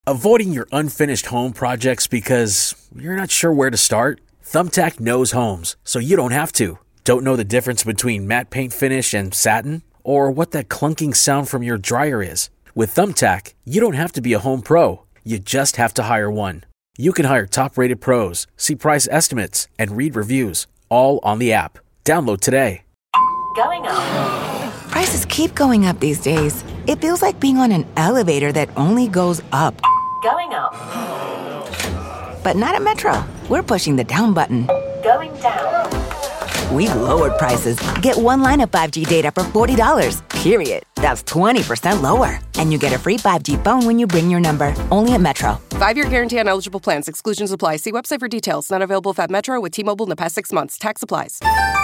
Avoiding your unfinished home projects because you're not sure where to start? Thumbtack knows homes, so you don't have to. Don't know the difference between matte paint finish and satin? Or what that clunking sound from your dryer is? With Thumbtack, you don't have to be a home pro. You just have to hire one. You can hire top-rated pros, see price estimates, and read reviews, all on the app. Download today. Going up. Prices keep going up these days. It feels like being on an elevator that only goes up. Going up. But not at Metro. We're pushing the down button. Going down. We've lowered prices. Get one line of 5G data for $40, period. That's 20% lower. And you get a free 5G phone when you bring your number. Only at Metro. 5-year guarantee on eligible plans. Exclusions apply. See website for details. Not available if at Metro with T-Mobile in the past 6 months. Tax applies.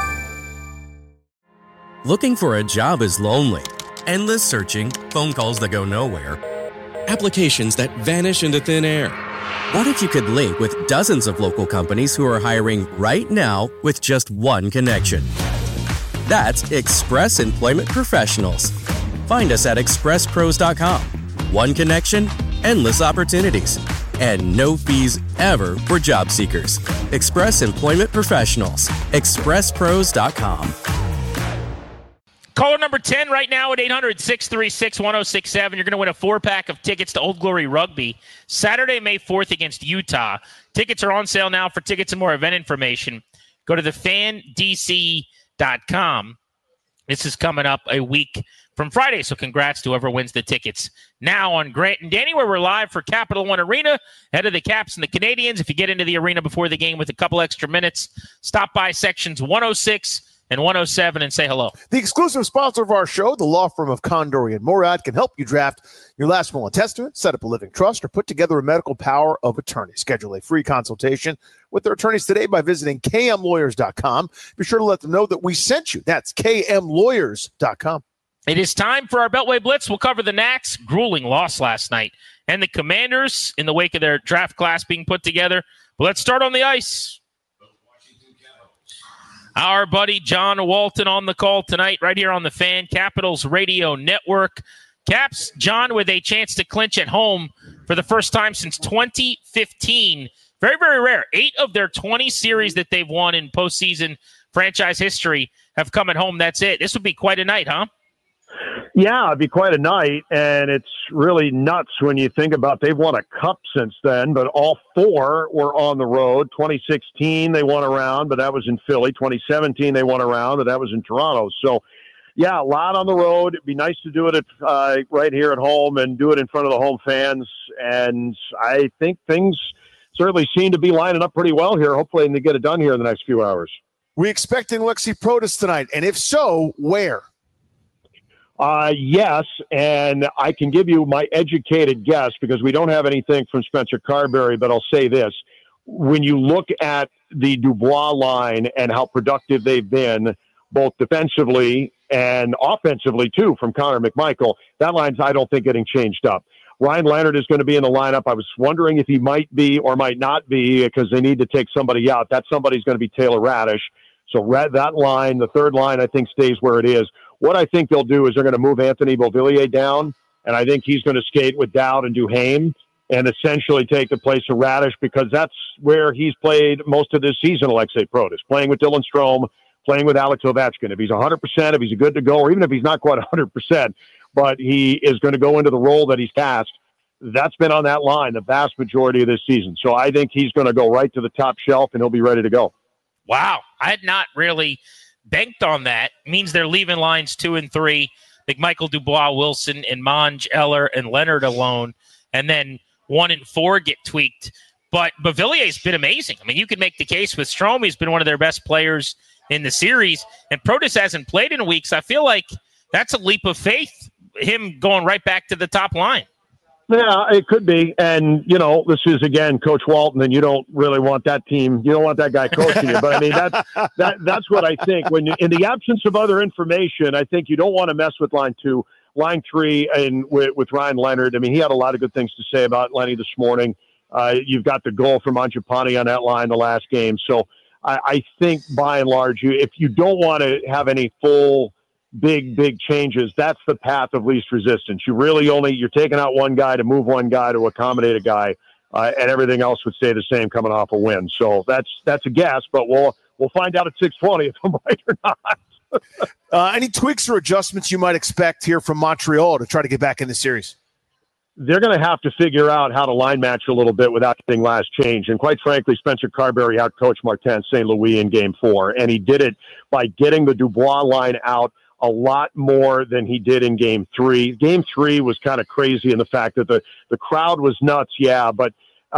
Looking for a job is lonely. Endless searching, phone calls that go nowhere, applications that vanish into thin air. What if you could link with dozens of local companies who are hiring right now with just one connection? That's Express Employment Professionals. Find us at expresspros.com. One connection, endless opportunities, and no fees ever for job seekers. Express Employment Professionals. expresspros.com. Caller number 10 right now at 800-636-1067. You're going to win a 4-pack of tickets to Old Glory Rugby Saturday, May 4th against Utah. Tickets are on sale now. For tickets and more event information, go to thefandc.com. This is coming up a week from Friday, so congrats to whoever wins the tickets. Now on Grant and Danny, where we're live for Capital One Arena, head of the Caps and the Canadians. If you get into the arena before the game with a couple extra minutes, stop by sections 106 and 107 and say hello. The exclusive sponsor of our show, the law firm of Condori and Morad, can help you draft your last will and testament, set up a living trust, or put together a medical power of attorney. Schedule a free consultation with their attorneys today by visiting kmlawyers.com. Be sure to let them know that we sent you. That's kmlawyers.com. It is time for our Beltway Blitz. We'll cover the Knacks' grueling loss last night and the Commanders in the wake of their draft class being put together. But let's start on the ice. Our buddy John Walton on the call tonight right here on the Fan, Capitals Radio Network. Caps, John, with a chance to clinch at home for the first time since 2015. Very, very rare. 8 of their 20 series that they've won in postseason franchise history have come at home. That's it. This would be quite a night, huh? Yeah, it'd be quite a night, and it's really nuts when you think about they've won a cup since then, but all 4 were on the road. 2016, they won a round, but that was in Philly. 2017, they won a round, but that was in Toronto. So, yeah, a lot on the road. It'd be nice to do it at, right here at home and do it in front of the home fans, and I think things certainly seem to be lining up pretty well here. Hopefully they get it done here in the next few hours. We expecting Lexi Protas tonight, and if so, where? Yes, and I can give you my educated guess because we don't have anything from Spencer Carberry, but I'll say this. When you look at the Dubois line and how productive they've been, both defensively and offensively, too, from Connor McMichael, that line's, I don't think, getting changed up. Ryan Leonard is going to be in the lineup. I was wondering if he might be or might not be because they need to take somebody out. That somebody's going to be Taylor Radish. So that line, the third line, I think stays where it is. What I think they'll do is they're going to move Anthony Beauvillier down, and I think he's going to skate with Dowd and Duhaime and essentially take the place of Radish because that's where he's played most of this season, Alexei Protas, playing with Dylan Strome, playing with Alex Ovechkin. If he's 100%, if he's good to go, or even if he's not quite 100%, but he is going to go into the role that he's tasked, that's been on that line the vast majority of this season. So I think he's going to go right to the top shelf, and he'll be ready to go. Wow. I had not really banked on that. It means they're leaving lines 2 and 3, McMichael, Dubois, Wilson, and Monge, Eller, and Leonard alone. And then 1 and 4 get tweaked. But Beauvillier's been amazing. I mean, you could make the case with Strome. He's been one of their best players in the series. And Protas hasn't played in weeks. I feel like that's a leap of faith, him going right back to the top line. Yeah, it could be. And, you know, this is, again, Coach Walton, and you don't really want that team. You don't want that guy coaching you. But, I mean, that's what I think. When in the absence of other information, I think you don't want to mess with line 2. Line 3 and with Ryan Leonard. I mean, he had a lot of good things to say about Lenny this morning. You've got the goal from Mangiapane on that line the last game. So I think, by and large, if you don't want to have any full big changes, that's the path of least resistance. You're taking out one guy to move one guy to accommodate a guy, and everything else would stay the same coming off a win. So that's a guess, but we'll find out at 6:20 if I'm right or not. Any tweaks or adjustments you might expect here from Montreal to try to get back in the series? They're going to have to figure out how to line match a little bit without getting last change. And quite frankly, Spencer Carberry outcoached Martin St. Louis in Game 4, and he did it by getting the Dubois line out a lot more than he did in Game 3. Game 3 was kind of crazy in the fact that the crowd was nuts, but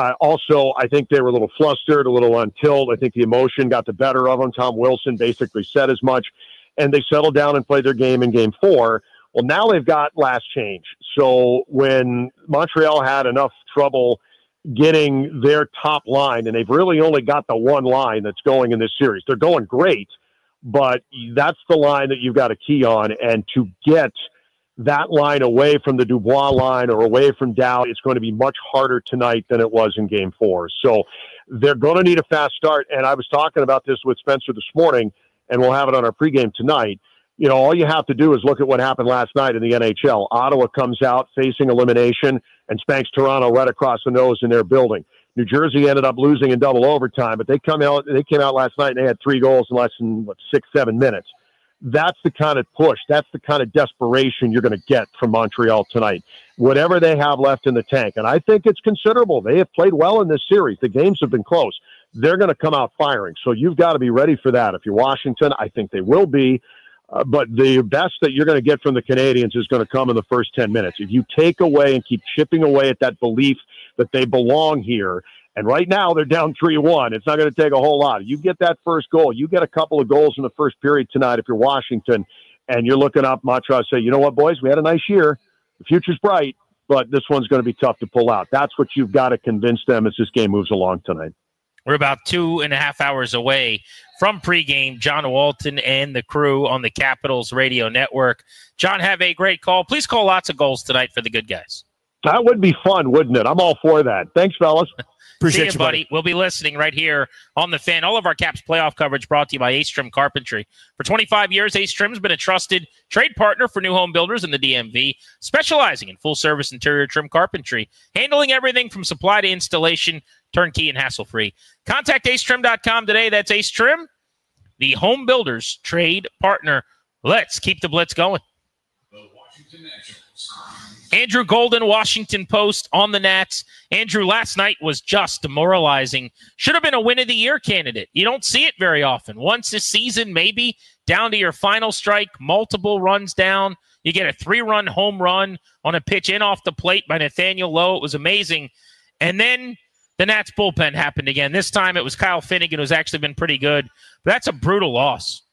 also I think they were a little flustered, a little on tilt. I think the emotion got the better of them. Tom Wilson basically said as much, and they settled down and played their game in Game 4. Well, now they've got last change. So when Montreal had enough trouble getting their top line, and they've really only got the one line that's going in this series. They're going great, but that's the line that you've got to key on. And to get that line away from the Dubois line or away from Dow, it's going to be much harder tonight than it was in Game 4. So they're going to need a fast start. And I was talking about this with Spencer this morning, and we'll have it on our pregame tonight. All you have to do is look at what happened last night in the NHL. Ottawa comes out facing elimination and spanks Toronto right across the nose in their building. New Jersey ended up losing in double overtime, but they came out last night and they had 3 goals in less than 6-7 minutes. That's the kind of push. That's the kind of desperation you're going to get from Montreal tonight. Whatever they have left in the tank, and I think it's considerable. They have played well in this series. The games have been close. They're going to come out firing. So you've got to be ready for that. If you're Washington, I think they will be. But the best that you're going to get from the Canadians is going to come in the first 10 minutes. If you take away and keep chipping away at that belief that they belong here, and right now they're down 3-1, it's not going to take a whole lot. You get that first goal. You get a couple of goals in the first period tonight if you're Washington, and you're looking up Montreal, say, you know what, boys, we had a nice year. The future's bright, but this one's going to be tough to pull out. That's what you've got to convince them as this game moves along tonight. We're about 2.5 hours away from pregame. John Walton and the crew on the Capitals Radio Network. John, have a great call. Please call lots of goals tonight for the good guys. That would be fun, wouldn't it? I'm all for that. Thanks, fellas. Appreciate you, buddy. We'll be listening right here on The Fan. All of our Caps playoff coverage brought to you by A-Strim Carpentry. For 25 years, A-Strim's been a trusted trade partner for new home builders in the DMV, specializing in full-service interior trim carpentry, handling everything from supply to installation, turnkey and hassle-free. Contact astrim.com today. That's A-Strim, the home builders trade partner. Let's keep the blitz going. The Washington Nationals. Andrew Golden, Washington Post on the Nats. Andrew, last night was just demoralizing. Should have been a win of the year candidate. You don't see it very often. Once a season, maybe, down to your final strike, multiple runs down. You get a 3-run home run on a pitch in off the plate by Nathaniel Lowe. It was amazing. And then the Nats bullpen happened again. This time it was Kyle Finnegan, who's actually been pretty good. But that's a brutal loss.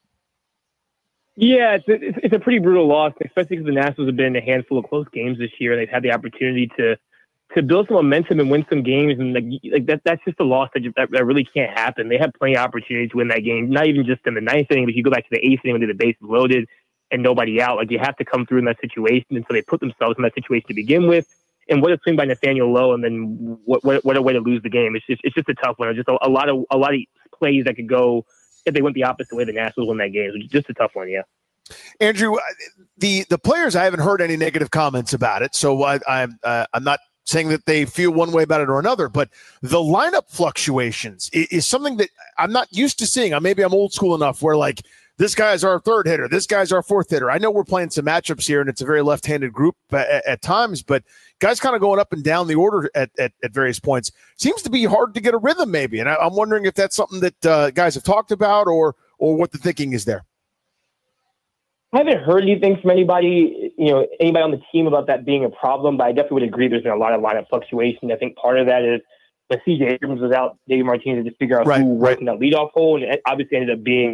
Yeah, it's a pretty brutal loss, especially because the Nationals have been in a handful of close games this year. They've had the opportunity to build some momentum and win some games, and that's just a loss that really can't happen. They have plenty of opportunities to win that game, not even just in the 9th inning, but you go back to the 8th inning when the bases loaded and nobody out. Like, you have to come through in that situation, and so they put themselves in that situation to begin with. And what a swing by Nathaniel Lowe, and then what a way to lose the game. It's just a tough one. It's just a lot of plays that could go if they went the opposite way. The Nationals win that game. It's just a tough one, yeah. Andrew, the players, I haven't heard any negative comments about it, so I'm not saying that they feel one way about it or another, but the lineup fluctuations is something that I'm not used to seeing. Maybe I'm old school enough where, like, this guy's our 3rd hitter, this guy's our 4th hitter. I know we're playing some matchups here, and it's a very left-handed group at times, but guys kind of going up and down the order at various points seems to be hard to get a rhythm maybe, and I'm wondering if that's something that guys have talked about or what the thinking is there. I haven't heard anything from anybody on the team about that being a problem, but I definitely would agree there's been a lot of lineup fluctuation. I think part of that is when C.J. Abrams was out, David Martinez had to figure out who was in that leadoff hole, and it obviously ended up being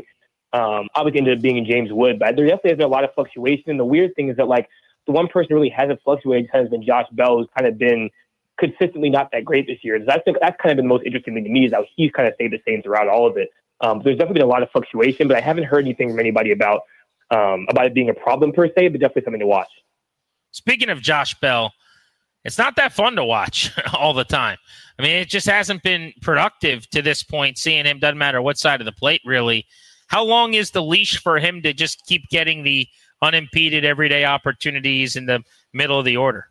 in James Wood. But there definitely has been a lot of fluctuation. And the weird thing is that, like, the one person who really hasn't fluctuated has been Josh Bell, who's kind of been consistently not that great this year. So I think that's kind of been the most interesting thing to me, is how he's kind of stayed the same throughout all of it. There's definitely been a lot of fluctuation, but I haven't heard anything from anybody about it being a problem per se, but definitely something to watch. Speaking of Josh Bell, it's not that fun to watch all the time. I mean, it just hasn't been productive to this point. Seeing him, doesn't matter what side of the plate, really. How long is the leash for him to just keep getting the unimpeded everyday opportunities in the middle of the order?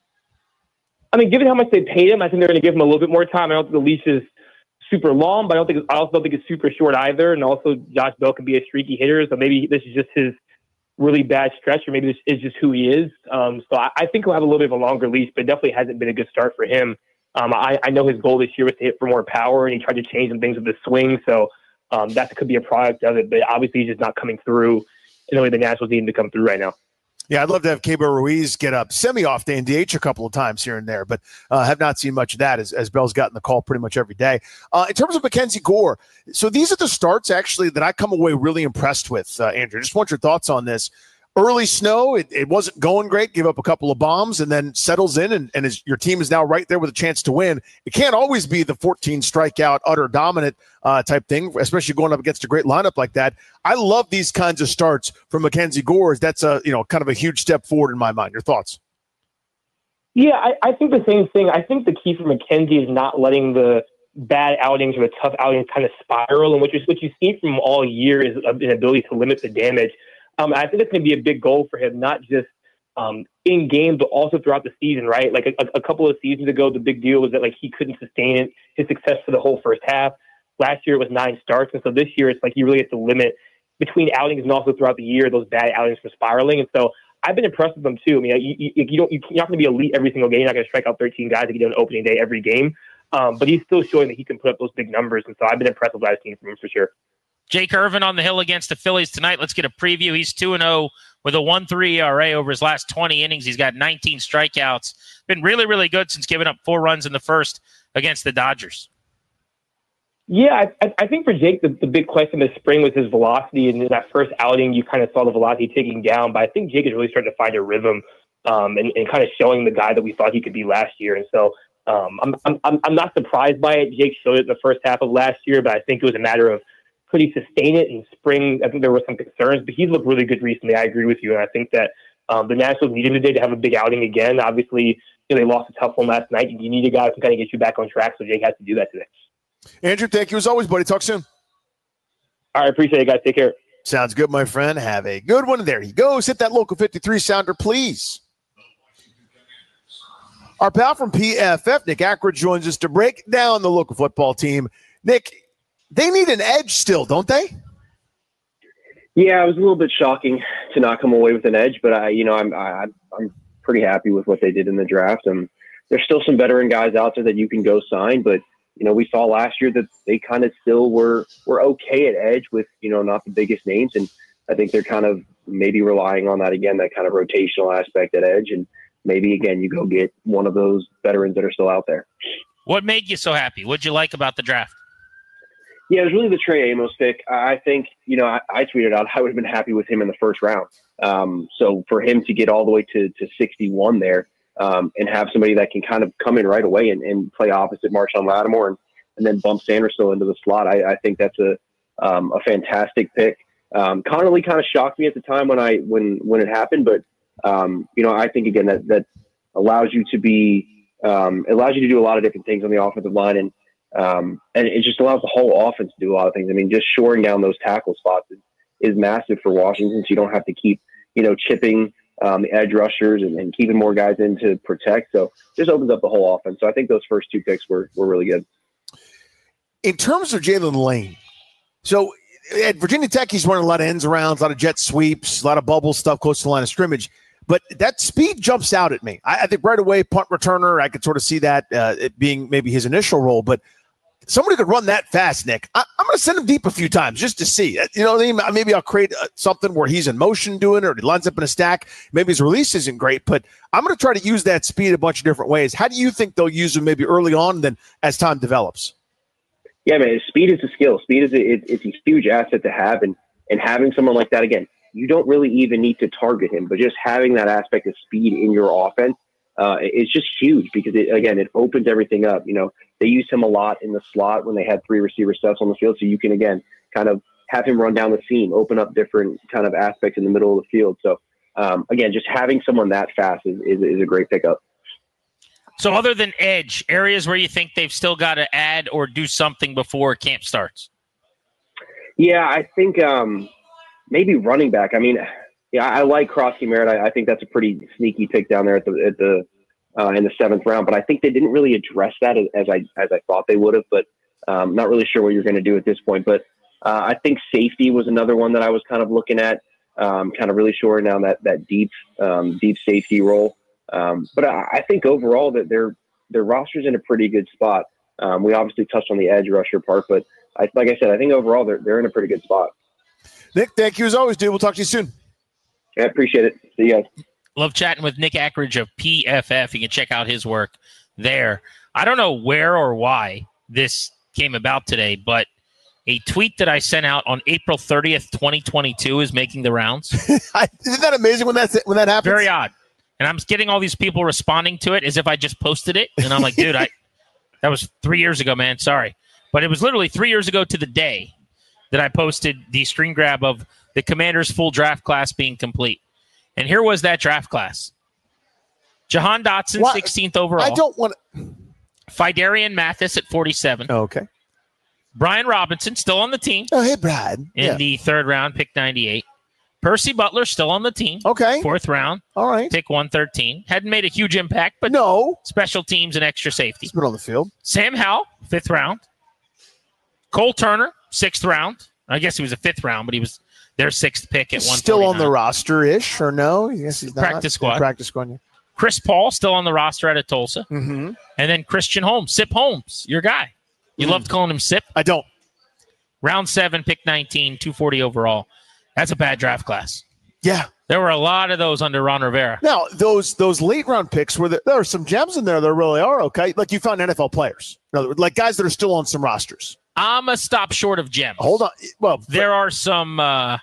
I mean, given how much they paid him, I think they're going to give him a little bit more time. I don't think the leash is super long, but I also don't think it's super short either. And also, Josh Bell can be a streaky hitter, so maybe this is just his really bad stretch, or maybe this is just who he is. So I think he'll have a little bit of a longer leash, but it definitely hasn't been a good start for him. I know his goal this year was to hit for more power, and he tried to change some things with the swing, so that could be a product of it. But obviously, he's just not coming through in the way the Nationals need him to come through right now. Yeah, I'd love to have Keibert Ruiz get up semi-off day and DH a couple of times here and there, but have not seen much of that as Bell's gotten the call pretty much every day. In terms of Mackenzie Gore, so these are the starts actually that I come away really impressed with, Andrew. Just want your thoughts on this. Early snow, it wasn't going great, give up a couple of bombs, and then settles in, and your team is now right there with a chance to win. It can't always be the 14 strikeout, utter dominant type thing, especially going up against a great lineup like that. I love these kinds of starts from Mackenzie Gore. That's kind of a huge step forward in my mind. Your thoughts? Yeah, I think the same thing. I think the key for Mackenzie is not letting the bad outings or the tough outings kind of spiral, and what you see from him all year is an ability to limit the damage. I think it's going to be a big goal for him, not just in game, but also throughout the season, right? Like a couple of seasons ago, the big deal was that he couldn't sustain his success for the whole first half. Last year it was 9 starts, and so this year it's you really have to limit between outings and also throughout the year those bad outings from spiraling. And so I've been impressed with them too. I mean, you're not going to be elite every single game. You're not going to strike out 13 guys like you do on opening day every game, but he's still showing that he can put up those big numbers. And so I've been impressed with what I've seen from him for sure. Jake Irvin on the hill against the Phillies tonight. Let's get a preview. He's 2-0 with a 1.3 ERA over his last 20 innings. He's got 19 strikeouts. Been really, really good since giving up 4 runs in the first against the Dodgers. Yeah, I think for Jake, the big question this spring was his velocity. And in that first outing, you kind of saw the velocity ticking down. But I think Jake is really starting to find a rhythm and kind of showing the guy that we thought he could be last year. And so I'm not surprised by it. Jake showed it in the first half of last year, but I think it was a matter of could he sustain it in spring? I think there were some concerns, but he's looked really good recently. I agree with you. And I think that the Nationals needed today to have a big outing again. Obviously, they lost a tough one last night. You need a guy who can kind of get you back on track, so Jake has to do that today. Andrew, thank you as always, buddy. Talk soon. All right, appreciate it, guys. Take care. Sounds good, my friend. Have a good one. There he goes. Hit that local 53 sounder, please. Our pal from PFF, Nick Ackroyd, joins us to break down the local football team. Nick, they need an edge still, don't they? Yeah, it was a little bit shocking to not come away with an edge, but I'm pretty happy with what they did in the draft. And there's still some veteran guys out there that you can go sign, but we saw last year that they kind of still were okay at edge with not the biggest names, and I think they're kind of maybe relying on that again, that kind of rotational aspect at edge, and maybe again you go get one of those veterans that are still out there. What made you so happy? What'd you like about the draft? Yeah, it was really the Trey Amos pick. I think, I tweeted out I would have been happy with him in the first round. So for him to get all the way to 61 there and have somebody that can kind of come in right away and play opposite Marshawn Lattimore and then bump Sanderson into the slot, I think that's a fantastic pick. Connerly kind of shocked me at the time when it happened, but I think again that allows you to be allows you to do a lot of different things on the offensive line, and it just allows the whole offense to do a lot of things. I mean, just shoring down those tackle spots is massive for Washington, so you don't have to keep, chipping the edge rushers and keeping more guys in to protect. So just opens up the whole offense. So I think those first 2 picks were really good. In terms of Jalen Lane, so at Virginia Tech, he's running a lot of ends arounds, a lot of jet sweeps, a lot of bubble stuff close to the line of scrimmage. But that speed jumps out at me. I think right away, punt returner, I could sort of see that it being maybe his initial role. But somebody could run that fast, Nick. I'm going to send him deep a few times just to see. Maybe I'll create something where he's in motion doing it, or he lines up in a stack. Maybe his release isn't great, but I'm going to try to use that speed a bunch of different ways. How do you think they'll use him maybe early on and then as time develops? Yeah, man, speed is a skill. Speed is it's a huge asset to have, and having someone like that, again, you don't really even need to target him, but just having that aspect of speed in your offense is just huge because it opens everything up. They used him a lot in the slot when they had 3 receiver sets on the field. So you can, again, kind of have him run down the seam, open up different kind of aspects in the middle of the field. So again, just having someone that fast is a great pickup. So other than edge, areas where you think they've still got to add or do something before camp starts? Yeah, I think maybe running back. I mean, Yeah, I like Crosby Merritt. I think that's a pretty sneaky pick down there in the 7th round. But I think they didn't really address that as I thought they would have. But not really sure what you're going to do at this point. But I think safety was another one that I was kind of looking at, kind of really shoring down that deep safety role. But I think overall that their roster's in a pretty good spot. We obviously touched on the edge rusher part, but like I said, I think overall they're in a pretty good spot. Nick, thank you as always, dude. We'll talk to you soon. I appreciate it. See you guys. Love chatting with Nick Ackridge of PFF. You can check out his work there. I don't know where or why this came about today, but a tweet that I sent out on April 30th, 2022 is making the rounds. Isn't that amazing when that happens? Very odd. And I'm getting all these people responding to it as if I just posted it. And I'm like, dude, that was 3 years ago, man. Sorry. But it was literally 3 years ago to the day that I posted the screen grab of the Commanders' full draft class being complete. And here was that draft class. Jahan Dotson, 16th overall. I don't want to. Fidarian Mathis at 47. Oh, okay. Brian Robinson, still on the team. Oh, hey, Brad. In the 3rd round, pick 98. Percy Butler, still on the team. Okay. 4th round. All right. Pick 113. Hadn't made a huge impact, but special teams and extra safety. He's been on the field. Sam Howell, 5th round. Cole Turner, 6th round. I guess he was a 5th round, but he was their 6th pick at 149. Still on the roster-ish, or no? Yes, he's not. Practice squad. Practice squad, yeah. Chris Paul, still on the roster out of Tulsa. Mm-hmm. And then Christian Holmes, Sip Holmes, your guy. You loved calling him Sip? I don't. Round 7, pick 19, 240 overall. That's a bad draft class. Yeah. There were a lot of those under Ron Rivera. Now, those late round picks, there are some gems in there that really are okay. Like you found NFL players. In other words, like guys that are still on some rosters. I'm a stop short of gems. Hold on. Well, there are some,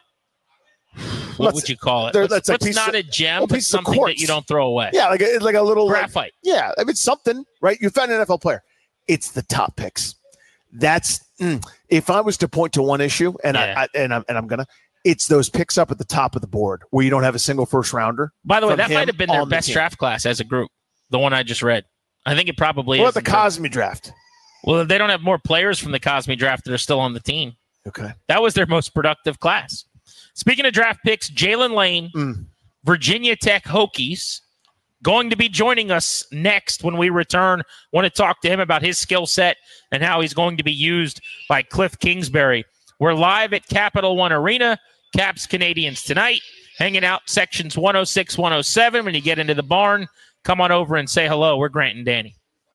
what would you call it? What's not a gem, but something that you don't throw away? Yeah, like a little graphite. Yeah, I mean something, right? You found an NFL player. It's the top picks. That's if I was to point to one issue, and I'm gonna, it's those picks up at the top of the board where you don't have a single first rounder. By the way, that might have been their best draft class as a group. The one I just read. I think it probably is. What about the Cosme draft? Well, they don't have more players from the Cosme draft that are still on the team. Okay. That was their most productive class. Speaking of draft picks, Jalen Lane, Virginia Tech Hokies, going to be joining us next when we return. Want to talk to him about his skill set and how he's going to be used by Cliff Kingsbury. We're live at Capital One Arena, Caps Canadians tonight, hanging out sections 106, 107. When you get into the barn, come on over and say hello. We're Grant and Danny.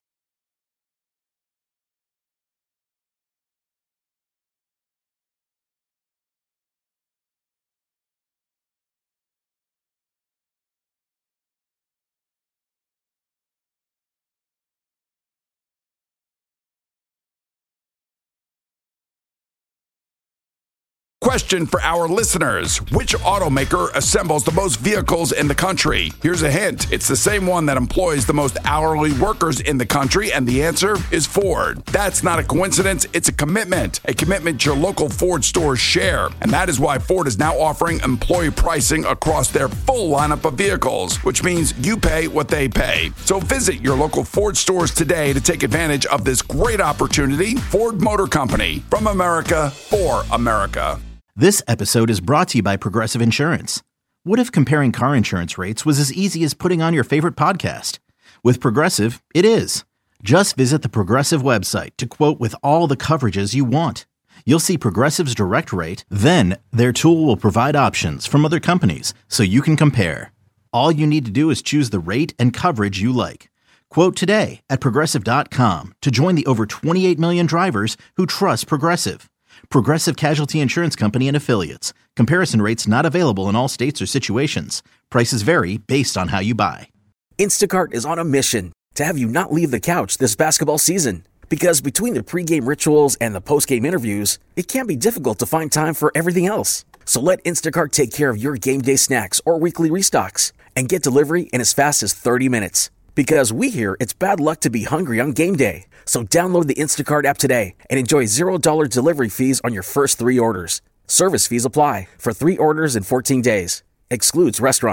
Question for our listeners. Which automaker assembles the most vehicles in the country? Here's a hint. It's the same one that employs the most hourly workers in the country, and the answer is Ford. That's not a coincidence. It's a commitment your local Ford stores share. And that is why Ford is now offering employee pricing across their full lineup of vehicles, which means you pay what they pay. So visit your local Ford stores today to take advantage of this great opportunity. Ford Motor Company, from America for America. This episode is brought to you by Progressive Insurance. What if comparing car insurance rates was as easy as putting on your favorite podcast? With Progressive, it is. Just visit the Progressive website to quote with all the coverages you want. You'll see Progressive's direct rate, then their tool will provide options from other companies so you can compare. All you need to do is choose the rate and coverage you like. Quote today at Progressive.com to join the over 28 million drivers who trust Progressive. Progressive Casualty Insurance Company and Affiliates. Comparison rates not available in all states or situations. Prices vary based on how you buy. Instacart is on a mission to have you not leave the couch this basketball season. Because between the pregame rituals and the postgame interviews, it can be difficult to find time for everything else. So let Instacart take care of your game day snacks or weekly restocks and get delivery in as fast as 30 minutes. Because we hear it's bad luck to be hungry on game day. So download the Instacart app today and enjoy $0 delivery fees on your first 3 orders. Service fees apply for 3 orders in 14 days. Excludes restaurants.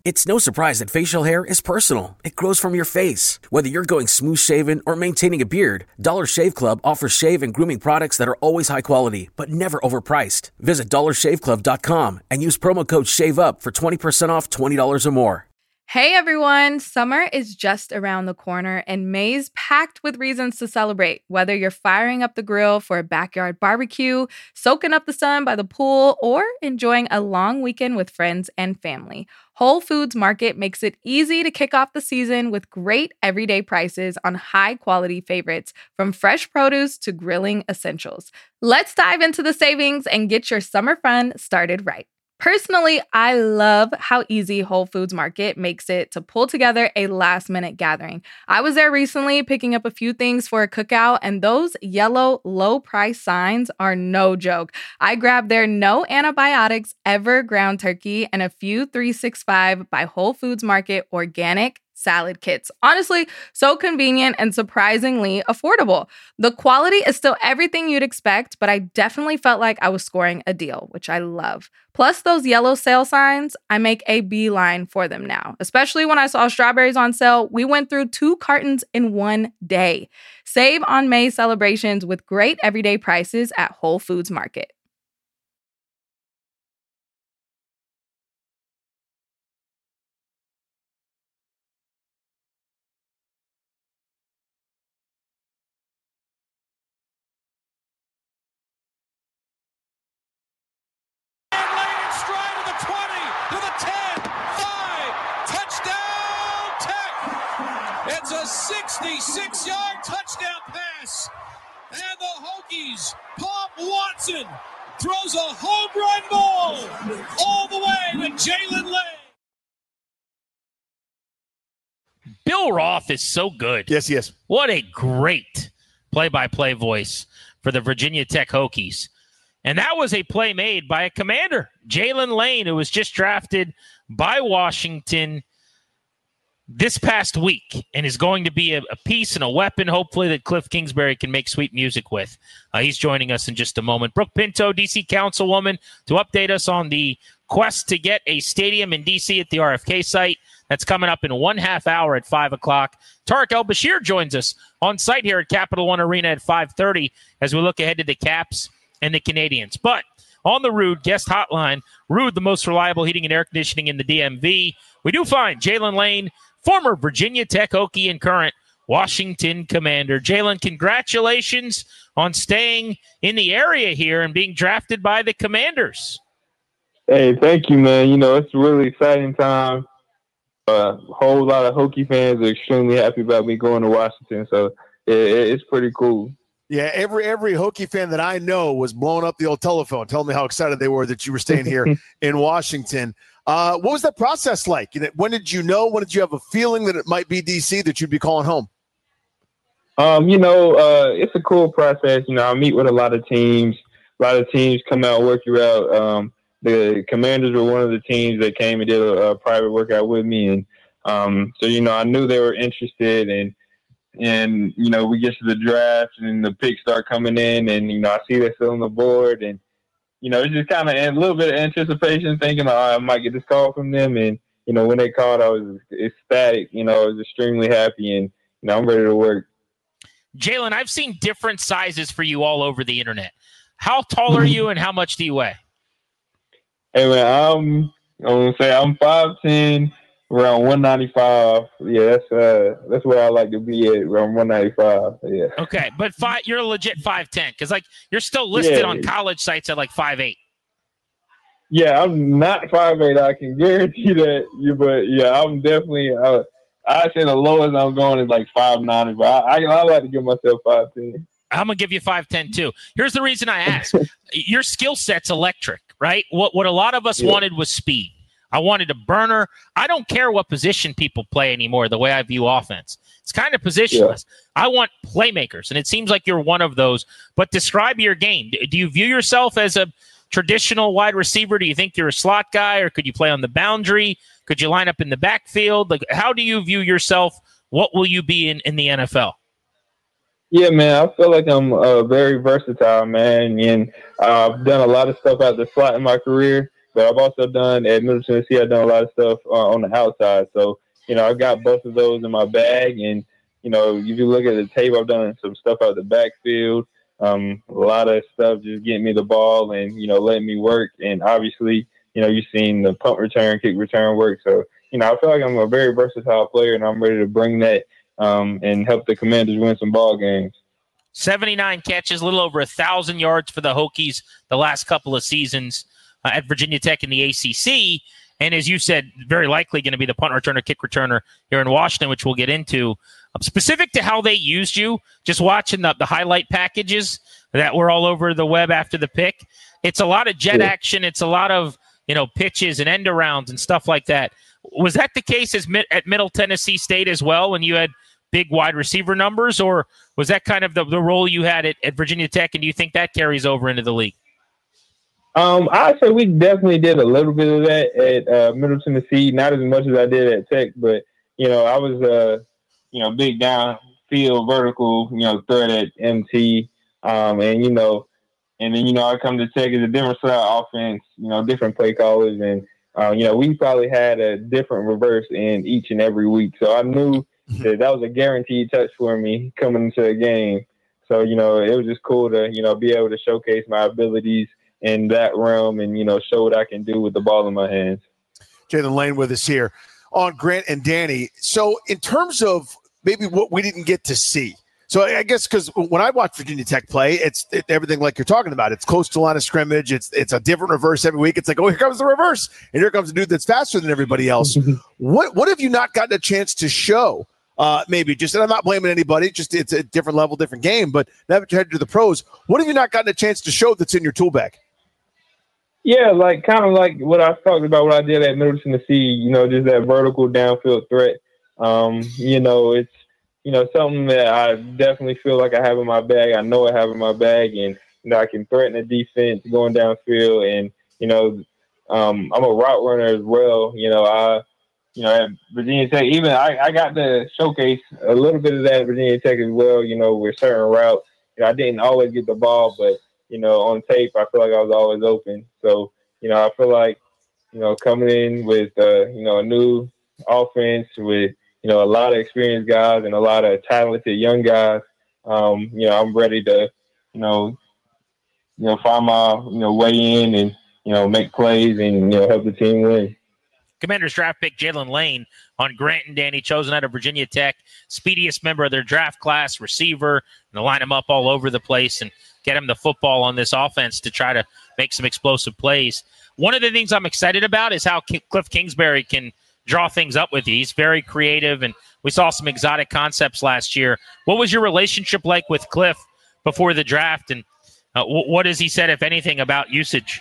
It's no surprise that facial hair is personal. It grows from your face. Whether you're going smooth shaven or maintaining a beard, Dollar Shave Club offers shave and grooming products that are always high quality, but never overpriced. Visit dollarshaveclub.com and use promo code SHAVEUP for 20% off $20 or more. Hey everyone, summer is just around the corner and May's packed with reasons to celebrate. Whether you're firing up the grill for a backyard barbecue, soaking up the sun by the pool, or enjoying a long weekend with friends and family, Whole Foods Market makes it easy to kick off the season with great everyday prices on high-quality favorites, from fresh produce to grilling essentials. Let's dive into the savings and get your summer fun started right. Personally, I love how easy Whole Foods Market makes it to pull together a last-minute gathering. I was there recently picking up a few things for a cookout, and those yellow low-price signs are no joke. I grabbed their no antibiotics ever ground turkey and a few 365 by Whole Foods Market organic salad kits. Honestly, so convenient and surprisingly affordable. The quality is still everything you'd expect, but I definitely felt like I was scoring a deal, which I love. Plus those yellow sale signs, I make a beeline for them now. Especially when I saw strawberries on sale, we went through 2 cartons in one day. Save on May celebrations with great everyday prices at Whole Foods Market. It's a 66-yard touchdown pass. And the Hokies, Paul Watson, throws a home run ball all the way to Jalen Lane. Bill Roth is so good. Yes, yes. What a great play-by-play voice for the Virginia Tech Hokies. And that was a play made by a commander, Jalen Lane, who was just drafted by Washington this past week and is going to be a piece and a weapon, hopefully, that Cliff Kingsbury can make sweet music with. He's joining us in just a moment. Brooke Pinto, D.C. Councilwoman, to update us on the quest to get a stadium in D.C. at the RFK site. That's coming up in 1/2 hour at 5 o'clock. Tarek El-Bashir joins us on site here at Capital One Arena at 5:30 as we look ahead to the Caps and the Canadians. But on the Ruud guest hotline, Ruud, the most reliable heating and air conditioning in the DMV, we do find Jalen Lane, former Virginia Tech Hokie and current Washington Commander. Jalen, congratulations on staying in the area here and being drafted by the Commanders. Hey, thank you, man. You know, it's a really exciting time. A whole lot of Hokie fans are extremely happy about me going to Washington, so it's pretty cool. Yeah, every Hokie fan that I know was blowing up the old telephone, telling me how excited they were that you were staying here in Washington. What was that process like? When did you know? When did you have a feeling that it might be DC that you'd be calling home? It's a cool process. You know, I meet with a lot of teams. A lot of teams come out, work you out. The Commanders were one of the teams that came and did a private workout with me. And so, you know, I knew they were interested. And you know, we get to the draft and the picks start coming in. And, you know, I see they're still on the board. And, you know, it's just kind of a little bit of anticipation, thinking I might get this call from them. And, you know, when they called, I was ecstatic. You know, I was extremely happy. And, you know, I'm ready to work. Jalen, I've seen different sizes for you all over the internet. How tall are you and how much do you weigh? Hey, man, I'm going to say I'm 5'10", around 195. Yeah, that's where I like to be at, around 195. Yeah. Okay, but you're a legit 5'10", because, like, you're still listed on college sites at, like, 5'8". Yeah, I'm not 5'8", I can guarantee that. But, yeah, I'm definitely I say the lowest I'm going is, like, 5'9", but I like to give myself 5'10". I'm going to give you 5'10", too. Here's the reason I ask. Your skill set's electric, right? What a lot of us wanted was speed. I wanted a burner. I don't care what position people play anymore, the way I view offense. It's kind of positionless. Yeah. I want playmakers, and it seems like you're one of those. But describe your game. Do you view yourself as a traditional wide receiver? Do you think you're a slot guy, or could you play on the boundary? Could you line up in the backfield? Like, how do you view yourself? What will you be in the NFL? Yeah, man, I feel like I'm very versatile, man, and I've done a lot of stuff out the slot in my career. But I've also done at Middle Tennessee, I've done a lot of stuff on the outside. So, I've got both of those in my bag. And, if you look at the tape, I've done some stuff out the backfield, a lot of stuff just getting me the ball and, letting me work. And obviously, you've seen the punt return, kick return work. So, I feel like I'm a very versatile player, and I'm ready to bring that and help the Commanders win some ball games. 79 catches, a little over 1,000 yards for the Hokies the last couple of seasons at Virginia Tech in the ACC. And as you said, very likely going to be the punt returner, kick returner here in Washington, which we'll get into. Specific to how they used you, just watching the highlight packages that were all over the web after the pick, it's a lot of jet action. It's a lot of, pitches and end arounds and stuff like that. Was that the case at Middle Tennessee State as well when you had big wide receiver numbers, or was that kind of the role you had at Virginia Tech, and do you think that carries over into the league? I'd say we definitely did a little bit of that at Middle Tennessee, not as much as I did at Tech, but, I was, big downfield vertical, threat at MT, and then, I come to Tech as a different style offense, different play callers, and, we probably had a different reverse in each and every week. So I knew that was a guaranteed touch for me coming into a game. So, it was just cool to, be able to showcase my abilities in that realm and, show what I can do with the ball in my hands. Jalen Lane with us here on Grant and Danny. So in terms of maybe what we didn't get to see, so I guess because when I watch Virginia Tech play, it's everything like you're talking about. It's close to line of scrimmage. It's a different reverse every week. It's like, oh, here comes the reverse, and here comes a dude that's faster than everybody else. What have you not gotten a chance to show? Maybe just, and I'm not blaming anybody. Just it's a different level, different game. But now that you're headed to the pros, what have you not gotten a chance to show that's in your tool bag? Yeah, kind of like what I talked about, what I did at Middle Tennessee. Just that vertical downfield threat. It's something that I definitely feel like I have in my bag. I know I have in my bag, and I can threaten the defense going downfield. And I'm a route runner as well. At Virginia Tech, even I got to showcase a little bit of that at Virginia Tech as well. With certain routes, I didn't always get the ball, but on tape, I feel like I was always open. So I feel like coming in with a new offense with a lot of experienced guys and a lot of talented young guys. I'm ready to, find my, way in and, make plays and, help the team win. Commanders draft pick Jalen Lane on Grant and Danny, chosen out of Virginia Tech, speediest member of their draft class, receiver, and they'll line him up all over the place and get him the football on this offense to try to make some explosive plays. One of the things I'm excited about is how Cliff Kingsbury can draw things up with you. He's very creative, and we saw some exotic concepts last year. What was your relationship like with Cliff before the draft, and what has he said, if anything, about usage?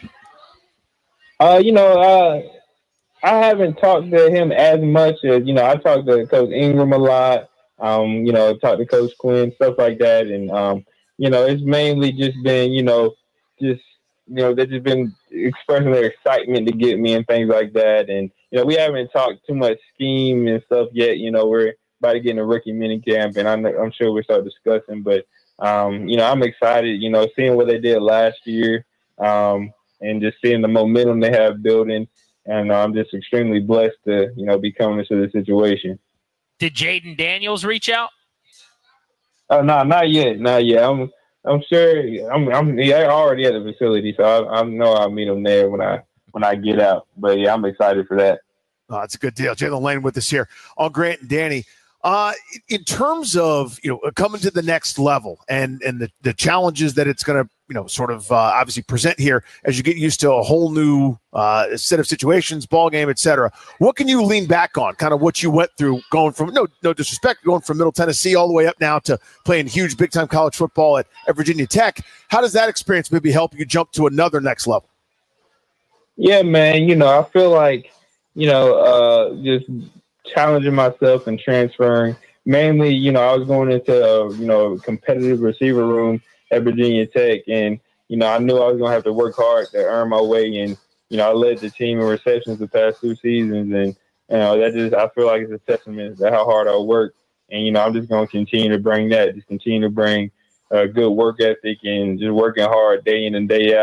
I haven't talked to him as much as, I talked to Coach Ingram a lot, talked to Coach Quinn, stuff like that. And, it's mainly just been, they've just been expressing their excitement to get me and things like that. And, we haven't talked too much scheme and stuff yet. We're about to get in a rookie mini camp, and I'm sure we'll start discussing. But, I'm excited, seeing what they did last year and just seeing the momentum they have building. And I'm just extremely blessed to, be coming into this situation. Did Jaden Daniels reach out? Oh, no, not yet. Not yet. I'm sure they're already at the facility, so I know I'll meet him there when I get out. But yeah, I'm excited for that. Oh, it's a good deal. Jalen Lane with us here on Grant and Danny. In terms of, coming to the next level and the challenges that it's going to, obviously present here as you get used to a whole new set of situations, ball game, et cetera, what can you lean back on? Kind of what you went through going from, no disrespect, going from Middle Tennessee all the way up now to playing huge big-time college football at Virginia Tech. How does that experience maybe help you jump to another next level? Yeah, man, I feel like, just challenging myself and transferring. Mainly, I was going into a competitive receiver room at Virginia Tech, and I knew I was going to have to work hard to earn my way. And I led the team in receptions the past 2 seasons, and I feel like it's a testament to how hard I work. And I'm just going to continue to bring that, just continue to bring a good work ethic and just working hard day in and day out.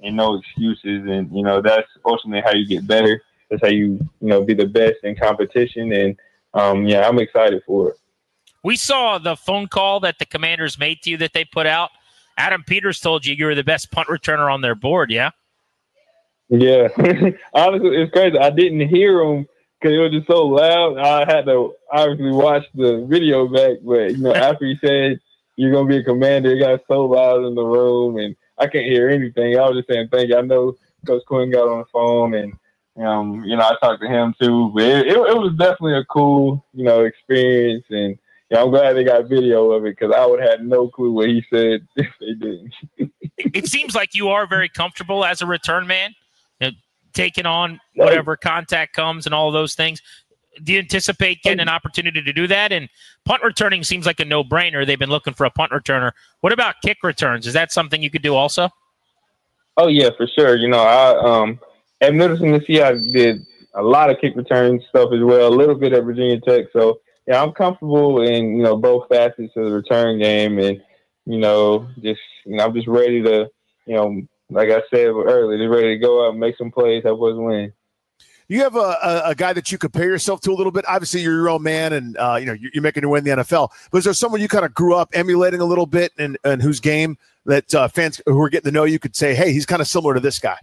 and no excuses. And, that's ultimately how you get better. That's how you, be the best in competition. And, I'm excited for it. We saw the phone call that the Commanders made to you that they put out. Adam Peters told you were the best punt returner on their board, yeah? Yeah. Honestly, it's crazy. I didn't hear him because it was just so loud. I had to obviously watch the video back. But, after he said you're going to be a Commander, it got so loud in the room, and I can't hear anything. I was just saying thank you. I know Coach Quinn got on the phone, and, I talked to him too. But it was definitely a cool, experience, and I'm glad they got video of it because I would have had no clue what he said if they didn't. It seems like you are very comfortable as a return man, taking on whatever contact comes and all of those things. Do you anticipate getting an opportunity to do that? And punt returning seems like a no-brainer. They've been looking for a punt returner. What about kick returns? Is that something you could do also? Oh, yeah, for sure. At Middle Tennessee, I did a lot of kick return stuff as well, a little bit at Virginia Tech. So, yeah, I'm comfortable in, both facets of the return game. And, I'm just ready to, like I said earlier, just ready to go out and make some plays, help us win. You have a guy that you compare yourself to a little bit. Obviously, you're your own man, and you're making your way in the NFL. But is there someone you kind of grew up emulating a little bit, and whose game that fans who are getting to know you could say, "Hey, he's kind of similar to this guy"?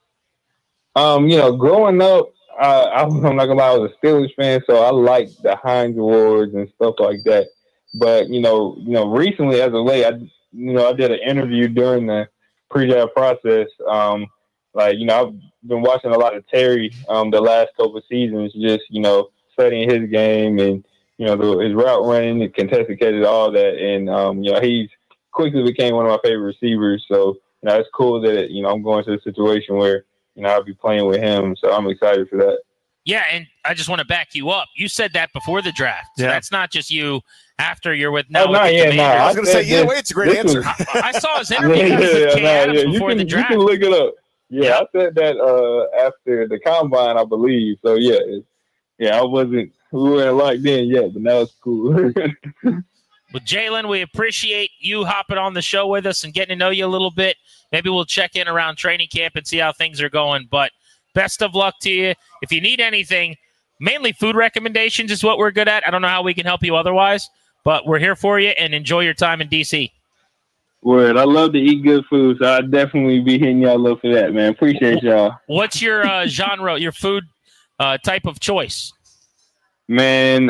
Growing up, I'm not gonna lie, I was a Steelers fan, so I liked the Heinz Awards and stuff like that. But recently, as of late, I did an interview during the pre-draft process. I've been watching a lot of Terry the last couple of seasons, just, studying his game and, his route running, the contested catches, all that. And, he's quickly became one of my favorite receivers. So, it's cool that, I'm going to a situation where, I'll be playing with him. So I'm excited for that. Yeah, and I just want to back you up. You said that before the draft. So that's not just you after you're with now. I was going to say, either way, it's a great answer. I saw his interview with Kay Adams before the draft. You can look it up. Yeah, I said that after the combine, I believe. So, we weren't locked in yet, but now it's cool. Well, Jalen, we appreciate you hopping on the show with us and getting to know you a little bit. Maybe we'll check in around training camp and see how things are going. But best of luck to you. If you need anything, mainly food recommendations is what we're good at. I don't know how we can help you otherwise, but we're here for you, and enjoy your time in D.C. Word. I love to eat good food, so I'll definitely be hitting y'all up for that, man. Appreciate y'all. What's your genre, your food type of choice? Man,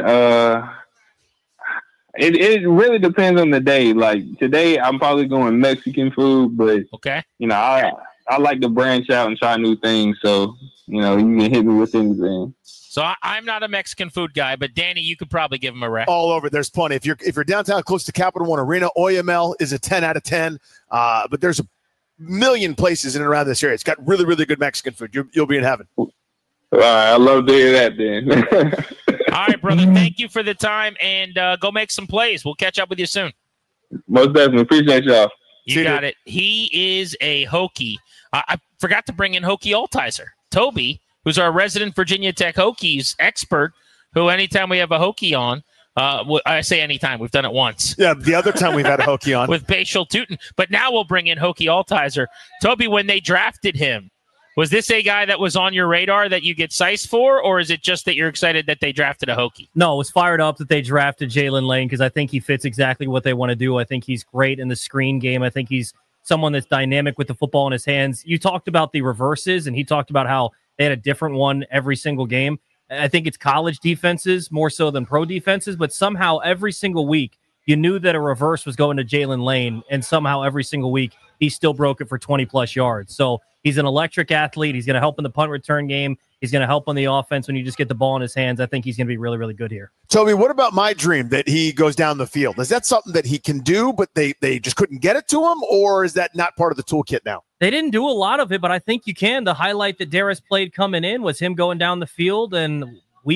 it really depends on the day. Like today, I'm probably going Mexican food, but okay, I like to branch out and try new things. So you can hit me with anything. So I'm not a Mexican food guy, but Danny, you could probably give him a rec. All over. There's plenty. If you're downtown close to Capital One Arena, Oyamel is a 10 out of 10. But there's a million places in and around this area. It's got really, really good Mexican food. You'll be in heaven. All right, I love to hear that, then. All right, brother. Thank you for the time, and go make some plays. We'll catch up with you soon. Most definitely. Appreciate y'all. You got it. He is a Hokie. I forgot to bring in Hokie Altizer. Toby, who's our resident Virginia Tech Hokies expert, who anytime we have a Hokie on, I say anytime, we've done it once. Yeah, the other time we've had a Hokie on. With Bashal Tootin. But now we'll bring in Hokie Altizer. Toby, when they drafted him, was this a guy that was on your radar that you get sized for, or is it just that you're excited that they drafted a Hokie? No, I was fired up that they drafted Jalen Lane because I think he fits exactly what they want to do. I think he's great in the screen game. I think he's someone that's dynamic with the football in his hands. You talked about the reverses, and he talked about how they had a different one every single game. I think it's college defenses more so than pro defenses, but somehow every single week you knew that a reverse was going to Jalen Lane, and somehow every single week he still broke it for 20-plus yards. So he's an electric athlete. He's going to help in the punt return game. He's going to help on the offense when you just get the ball in his hands. I think he's going to be really, really good here. Toby, what about my dream that he goes down the field? Is that something that he can do, but they just couldn't get it to him, or is that not part of the toolkit now? They didn't do a lot of it, but I think you can. The highlight that Darius played coming in was him going down the field, and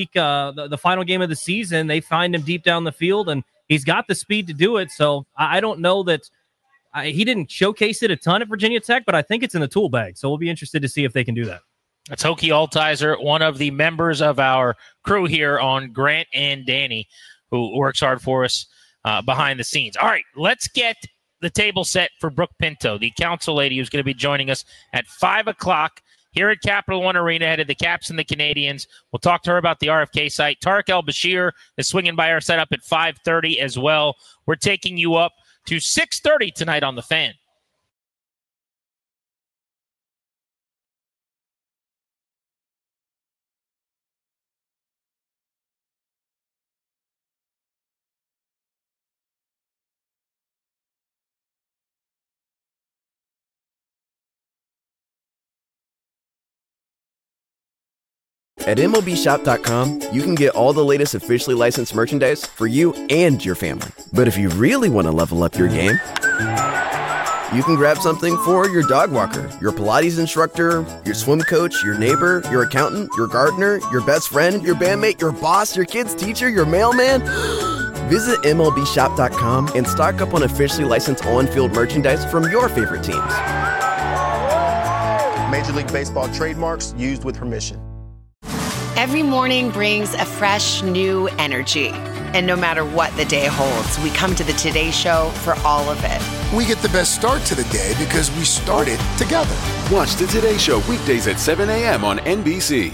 the final game of the season, they find him deep down the field, and he's got the speed to do it. So I don't know that he didn't showcase it a ton at Virginia Tech, but I think it's in the tool bag. So we'll be interested to see if they can do that. That's Hokie Altizer, one of the members of our crew here on Grant and Danny, who works hard for us behind the scenes. All right, let's get the table set for Brooke Pinto, the council lady who's going to be joining us at 5 o'clock here at Capital One Arena, ahead of the Caps and the Canadians. We'll talk to her about the RFK site. Tarek El-Bashir is swinging by our setup at 5:30 as well. We're taking you up to 6:30 tonight on The Fan. At MLBshop.com, you can get all the latest officially licensed merchandise for you and your family. But if you really want to level up your game, you can grab something for your dog walker, your Pilates instructor, your swim coach, your neighbor, your accountant, your gardener, your best friend, your bandmate, your boss, your kid's teacher, your mailman. Visit MLBshop.com and stock up on officially licensed on-field merchandise from your favorite teams. Major League Baseball trademarks used with permission. Every morning brings a fresh, new energy. And no matter what the day holds, we come to the Today Show for all of it. We get the best start to the day because we started together. Watch the Today Show weekdays at 7 a.m. on NBC.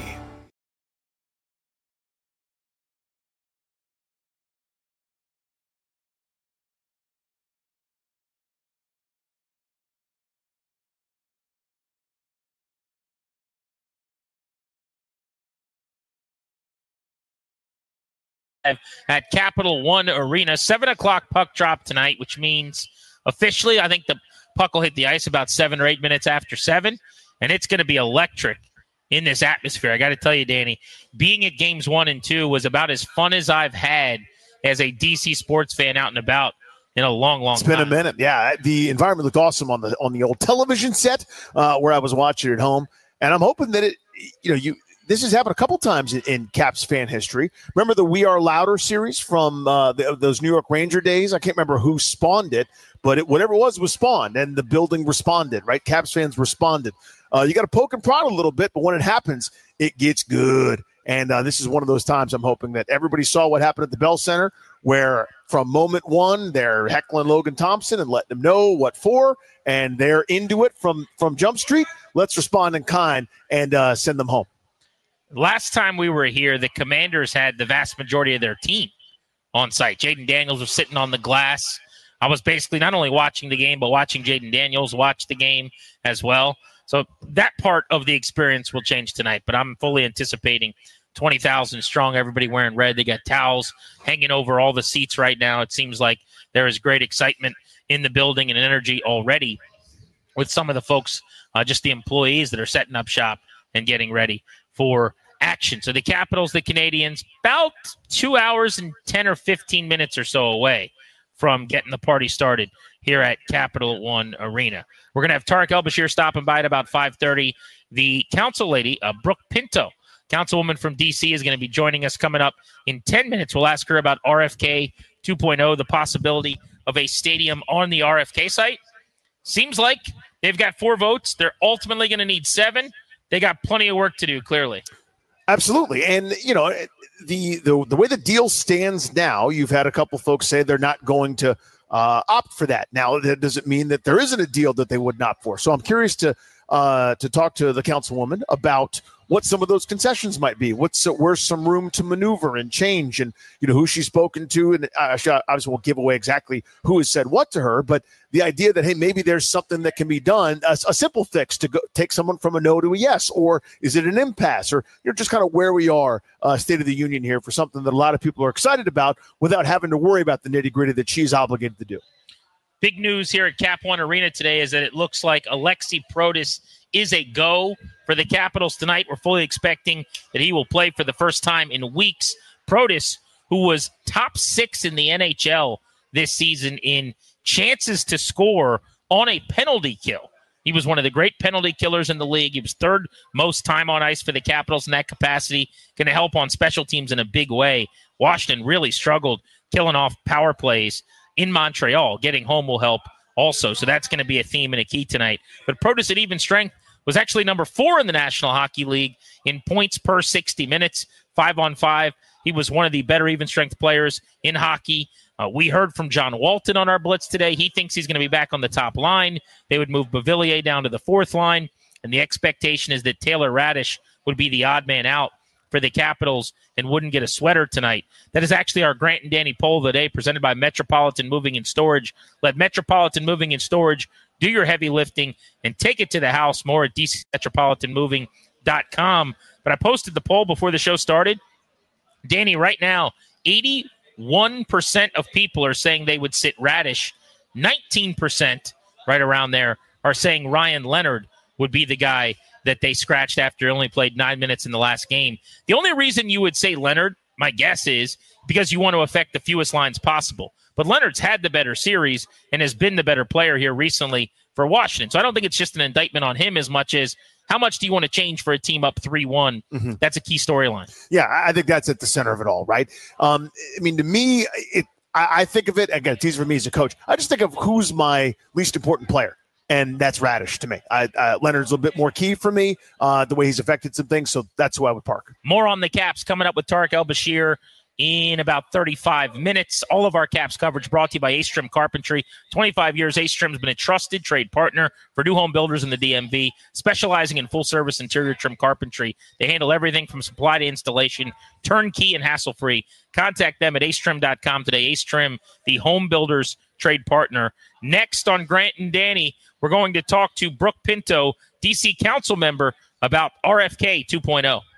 At Capital One Arena. 7 o'clock puck drop tonight, which means officially I think the puck will hit the ice about 7 or 8 minutes after 7, and it's going to be electric in this atmosphere. I got to tell you, Danny, being at games 1 and 2 was about as fun as I've had as a DC sports fan out and about in a long time. It's been a minute. Yeah, the environment looked awesome on the old television set where I was watching at home, and I'm hoping that this has happened a couple times in Caps fan history. Remember the We Are Louder series from those New York Ranger days? I can't remember who spawned it, but whatever it was spawned, and the building responded, right? Caps fans responded. You got to poke and prod a little bit, but when it happens, it gets good. And this is one of those times I'm hoping that everybody saw what happened at the Bell Center, where from moment one, they're heckling Logan Thompson and letting him know what for, and they're into it from Jump Street. Let's respond in kind and send them home. Last time we were here, the Commanders had the vast majority of their team on site. Jaden Daniels was sitting on the glass. I was basically not only watching the game, but watching Jaden Daniels watch the game as well. So that part of the experience will change tonight, but I'm fully anticipating 20,000 strong, everybody wearing red. They got towels hanging over all the seats right now. It seems like there is great excitement in the building and energy already with some of the folks, just the employees that are setting up shop and getting ready for action. So the Capitals, the Canadians, about 2 hours and 10 or 15 minutes or so away from getting the party started here at Capital One Arena. We're going to have Tarek El-Bashir stopping by at about 5:30. The council lady, Brooke Pinto, councilwoman from D.C., is going to be joining us coming up in 10 minutes. We'll ask her about RFK 2.0, the possibility of a stadium on the RFK site. Seems like they've got 4 votes. They're ultimately going to need 7. They got plenty of work to do, clearly. Absolutely. And, the way the deal stands now, you've had a couple folks say they're not going to opt for that. Now, that doesn't mean that there isn't a deal that they would not for. So I'm curious to talk to the councilwoman about what some of those concessions might be. Where's some room to maneuver and change, and who she's spoken to. And I obviously won't give away exactly who has said what to her, but the idea that, hey, maybe there's something that can be done, a simple fix to go take someone from a no to a yes, or is it an impasse, or just kind of where we are, State of the Union here, for something that a lot of people are excited about without having to worry about the nitty gritty that she's obligated to do. Big news here at Cap One Arena today is that it looks like Alexi Protas is a go for the Capitals tonight. We're fully expecting that he will play for the first time in weeks. Protas, who was top 6 in the NHL this season in chances to score on a penalty kill. He was one of the great penalty killers in the league. He was 3rd most time on ice for the Capitals in that capacity. Going to help on special teams in a big way. Washington really struggled killing off power plays in Montreal. Getting home will help also. So that's going to be a theme and a key tonight. But Protas at even strength was actually number 4 in the National Hockey League in points per 60 minutes, 5-on-5. He was one of the better even strength players in hockey We heard from John Walton on our Blitz today. He thinks he's going to be back on the top line. They would move Beauvillier down to the fourth line, and the expectation is that Taylor Radish would be the odd man out for the Capitals and wouldn't get a sweater tonight. That is actually our Grant and Danny poll of the day, presented by Metropolitan Moving and Storage. Let Metropolitan Moving and Storage do your heavy lifting and take it to the house. More at DCMetropolitanMoving.com. But I posted the poll before the show started. Danny, right now, 81% of people are saying they would sit Radish. 19%, right around there, are saying Ryan Leonard would be the guy that they scratched after he only played 9 minutes in the last game. The only reason you would say Leonard, my guess is, because you want to affect the fewest lines possible. But Leonard's had the better series and has been the better player here recently for Washington. So I don't think it's just an indictment on him as much as how much do you want to change for a team up 3-1? Mm-hmm. That's a key storyline. Yeah, I think that's at the center of it all, right? I mean, to me, I think of it, again, it's easy for me as a coach. I just think of who's my least important player. And that's Radish to me. Leonard's a little bit more key for me, the way he's affected some things. So that's who I would park. More on the Caps coming up with Tarek El-Bashir in about 35 minutes. All of our Caps coverage brought to you by Ace Trim Carpentry. 25 years, Ace Trim has been a trusted trade partner for new home builders in the DMV, specializing in full-service interior trim carpentry. They handle everything from supply to installation, turnkey and hassle-free. Contact them at acetrim.com today. Ace Trim, the home builders trade partner. Next on Grant and Danny, we're going to talk to Brooke Pinto, DC Council member, about RFK 2.0.